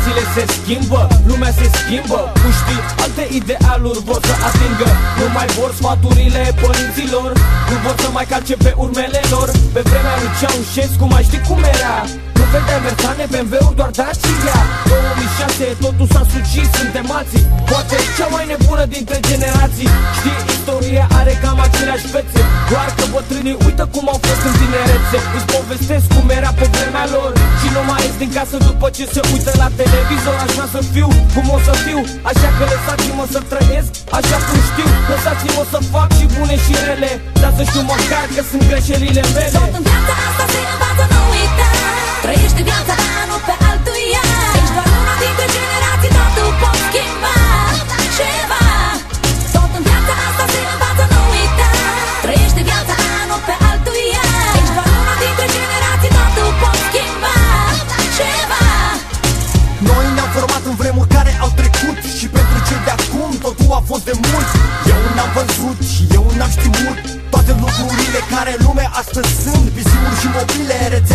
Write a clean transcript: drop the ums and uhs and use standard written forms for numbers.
Generațiile se schimbă, lumea se schimbă, puștii alte idealuri vor să atingă. Nu mai vor sfaturile părinților, nu vor să mai calce pe urmele lor. Pe vremea lui Ceaușescu mai știi cum era? Nu vedeai Mercane, BMW-uri, doar Dacia. 2006 totul s-a sucit, suntem alții, poate cea mai nebună dintre generații. Știi, istoria are cam aceleași fețe, doar că bătrânii uită cum au fost în tinerețe. Îți povestesc cum era pe vremea lor și nu mai ies din casă după ce se uită la televizor. Aș vrea să fiu cum o să fiu, așa că lăsați-mă să trăiesc așa cum știu. Lăsați-mă să fac și bune și rele, dar să știu măcar că sunt greșelile mele. Tot în viața asta se învață, nu uita. Trăiește viața ta, nu pe altuia. Ești doar una dintre generații, totul poți schimba ceva. Tot în viața asta se învață, nu uita. Trăiește viața ta, nu pe altuia. Ești doar una dintre generații, totul poți schimba ceva. Noi ne-am format în vremuri care au trecut și pentru cei de acum totul a fost de mult. Eu n-am văzut și eu n-am știut toate lucrurile care în lume astăzi sunt. Visiuni și mobile, rețele